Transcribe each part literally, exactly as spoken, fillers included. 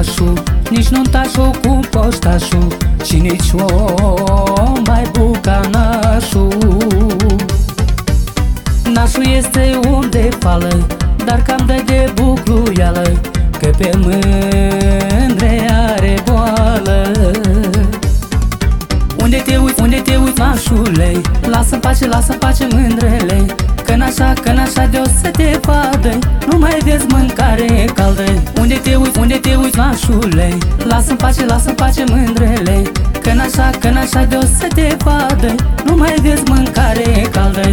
nașul, nici nuntașul cu poștașul, și nici o mai buca nașul. Nașul este om de fală, dar cam dă de bucluială, că pe mândre are boală. Unde te uiți, unde te uiți, nașule, lasă-n pace, lasă-n pace mândrele, că n-așa, că n-așa de-o să te vadă, nu mai vezi mâncare caldă. Unde te uiți, unde te uiți, nașule, lasă-n pace, lasă-n pace mândrele, că n-așa, că n-așa de-o să te vadă, nu mai vezi mâncare caldă.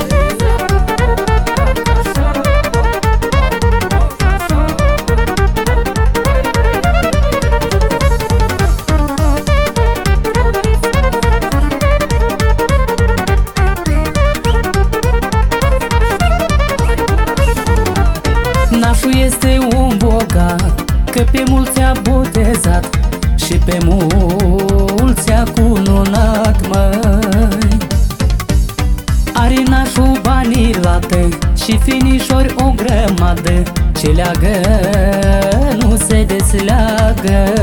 Nașul este un bogat, că pe mulți a botezat și pe mulți a cununat, măi. Are nașul banii lată și finișori o grămadă, ce leagă nu se desleagă.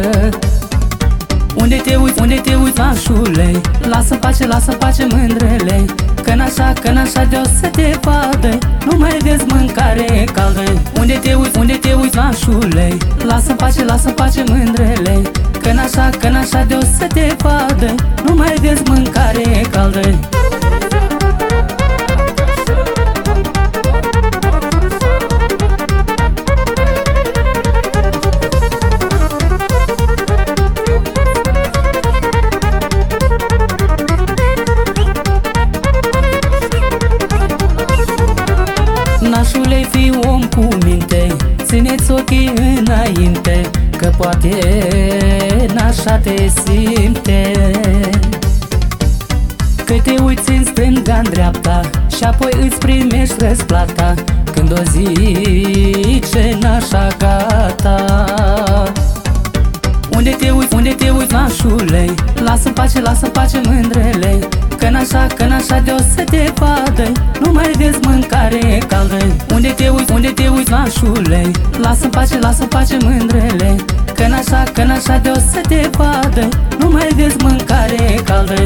Unde te uiți, unde te uiți, nașule, lasă-n pace, lasă-n pace mândrele, că n-așa, că n-așa de-o să te vadă, nu mai vezi mâncare caldă. Unde te uiți, unde te uiți, nașule, lasă-n pace, lasă-n pace mândrele, că n-așa, că n-așa de-o să te vadă, nu mai vezi mâncare caldă. Nașule, fii om cu minte, ține-ți ochii înainte, că poate n-așa te simte. Că te uiți în stânga-n dreapta și apoi îți primești răsplata, când o zice n-așa gata. Unde te uiți, unde te uiți, nașule, lasă-n pace, lasă-n pace mândrele, că n-așa, că n-așa de-o să te vadă, nu mai vezi mâncare caldă. Unde te uiți, unde te uiți, nașule, lasă-n pace, lasă-n pace mândrele, că n-așa, că n-așa de-o să te vadă, nu mai vezi mâncare caldă.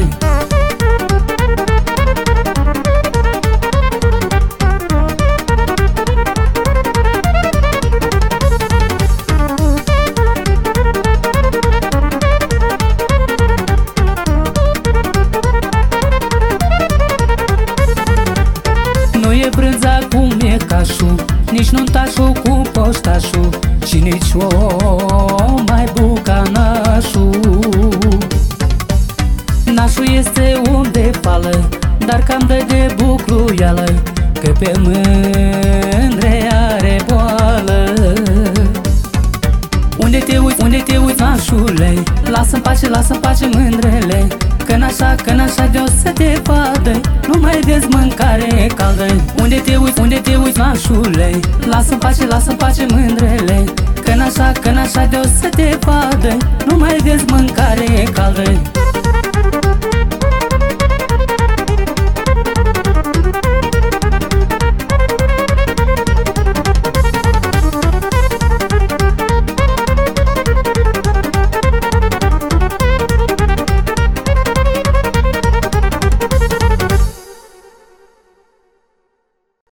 Nu e brânza cu mecașul, nici nuntașul cu poștașul, și nici o mai buca nașul. Nașul este om de fală, dar cam dă de bucluială, că pe mândre are boală. Unde te uiți, unde te uiți, nașule, lasă-n pace, lasă-n pace mândrele, că n-așa, că n-așa de-o să te vadă, nu mai vezi mâncare caldă. Unde te uiți, unde te uiți, nașule, lasă-n pace, lasă-n pace mândrele, că n-așa, că n-așa de-o să te vadă, nu mai vezi mâncare caldă.